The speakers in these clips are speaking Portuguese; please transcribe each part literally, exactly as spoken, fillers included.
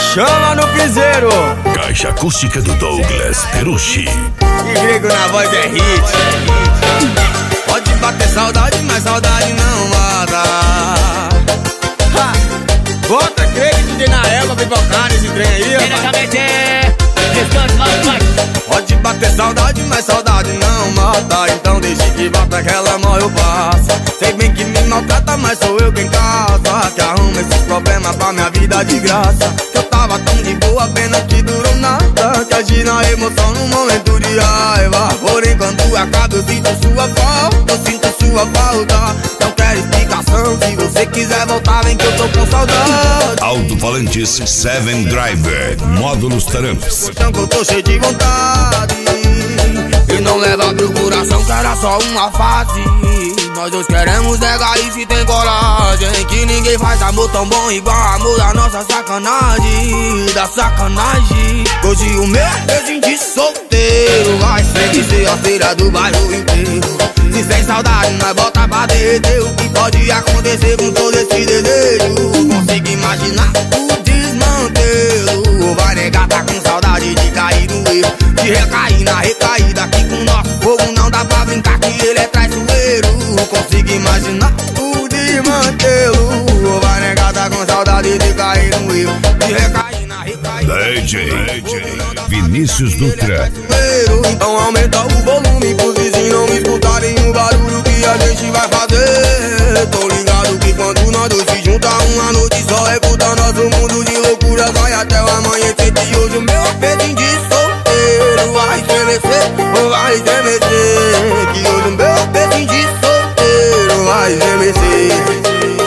Chama no piseiro. Caixa acústica do Douglas Perucci. E grego na voz é hit. Pode bater saudade, mas saudade não mata. Ha! Bota Greg e D J Nael pra pipocar nesse trem aí, Diretamente, restante lá do Mike. Pode bater saudade, mas saudade não mata. Então deixe que bata que ela morre ou passa. Sei bem que me maltrata, mas sou eu quem casa. Que arruma esses problemas pra minha vida de graça. Que eu tava tão de boa, pena que durou nada. Que agi na emoção num momento de raiva. Porém quando acaba eu sinto sua falta. Eu sinto sua falta. Não quero explicação, se você quiser voltar vem que eu tô com saudade. Alto-falantes Seven Driver, módulos Taramps. Que eu tô cheio de vontade. E não leva pro coração que era só uma fase. Nós dois queremos negar e se tem coragem. Que ninguém faz amor tão bom igual amor da nossa sacanagem. Da sacanagem. Hoje o meu beijinho de solteiro vai sempre ser a feira do bairro inteiro. Se sem saudade nós bota pra derreter. O que pode acontecer com todo esse desejo? Consigo imaginar o desmantelo. Vai negar, tá com saudade de cair no erro. De recair na recaída. Que com nosso fogo não dá pra brincar que ele é traiçoeiro. Consigo imaginar o desmantelo. Vai negar, tá com saudade de cair no erro. De recair na recaída. D J Vinícius Dutra. Então aumenta o volume pros vizinhos não escutarem o barulho que a gente vai fazer. Tô ligado que quando nós dois se juntar uma noite só reputa nosso mundo de loucura. Vai até o amanhecer e hoje o meu apetite de solteiro vai estremecer, vai estremecer. Que hoje o meu apetite de solteiro vai estremecer.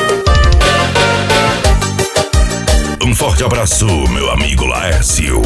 Um forte abraço, meu amigo Laércio.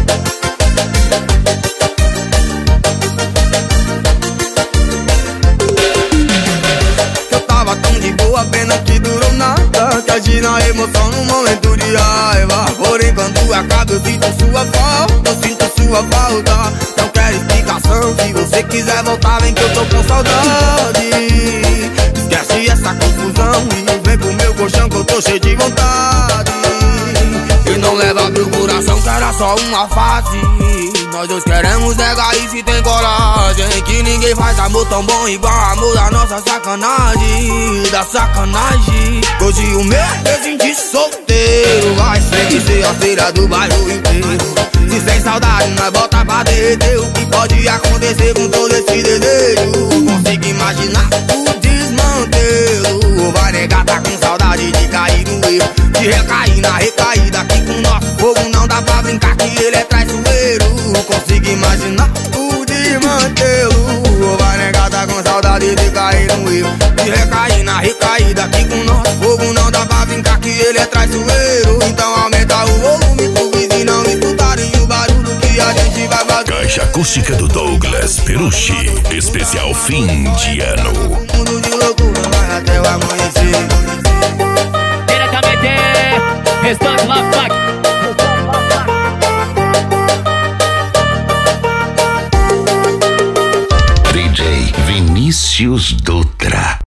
Eu tava tão de boa, pena que durou nada. Que agi na emoção num momento de raiva. Porém quando acaba eu sinto sua falta. Eu sinto sua falta. Não quero explicação, se você quiser voltar vem que eu tô com saudade. Esquece essa confusão e vem pro meu colchão que eu tô cheio de vontade. E não leva pro coração que era só uma fase. Nós dois queremos negar e se tem coragem. Que ninguém faz amor tão bom igual amor da nossa sacanagem. Da sacanagem. Hoje o meu beijinho de solteiro vai sempre ser a feira do bairro inteiro. Se sem saudade nós bota pra derreter. O que pode acontecer com todo esse desejo? Consigo imaginar o desmantelo. Vai negar, tá com saudade de cair no erro. De recair na recaída. Que com nosso fogo não dá pra brincar que ele é traiçoeiro. Consigo imaginar o desmantelo. Vai negar, tá com saudade de cair no erro. De recair na recaída. Que com nosso fogo não dá pra brincar que ele é traiçoeiro. Então aumenta o volume pro vizinho não escutarem o barulho que a gente vai fazer. Caixa acústica do Douglas Perucci, especial fim de ano. Mundo de loucura vai até o amanhecer. Diretamente, restante lá do Mike. D J Vinícius Dutra.